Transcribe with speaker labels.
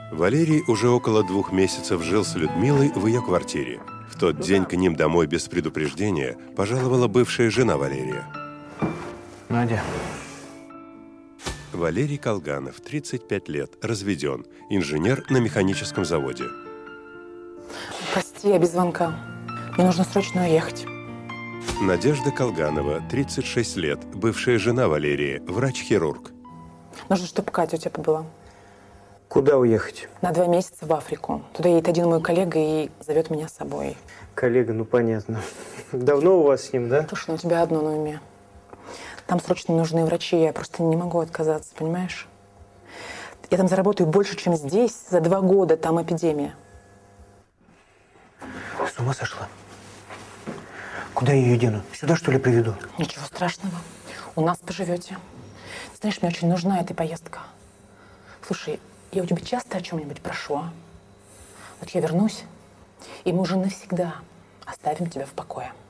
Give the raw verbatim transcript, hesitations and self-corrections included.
Speaker 1: Валерий уже около двух месяцев жил с Людмилой в ее квартире. В тот день к ним домой без предупреждения пожаловала бывшая жена Валерия.
Speaker 2: Надя.
Speaker 1: Валерий Колганов, тридцать пять лет, разведен, инженер на механическом заводе.
Speaker 3: Прости, я без звонка. Мне нужно срочно уехать.
Speaker 1: Надежда Колганова, тридцать шесть лет, бывшая жена Валерия, врач-хирург.
Speaker 3: Нужно, чтобы Катя у тебя побыла.
Speaker 2: Куда уехать?
Speaker 3: На два месяца в Африку. Туда едет один мой коллега и зовет меня с собой.
Speaker 2: Коллега, ну понятно. Давно у вас с ним, да?
Speaker 3: Слушай, ну у тебя одно на уме. Там срочно нужны врачи, я просто не могу отказаться, понимаешь? Я там заработаю больше, чем здесь. За два года там эпидемия.
Speaker 2: С ума сошла? Куда я ее дену? Сюда, что ли, приведу?
Speaker 3: Ничего страшного. У нас поживете. Ты знаешь, мне очень нужна эта поездка. Слушай, я у тебя часто о чем-нибудь прошу, а? Вот я вернусь, и мы уже навсегда оставим тебя в покое.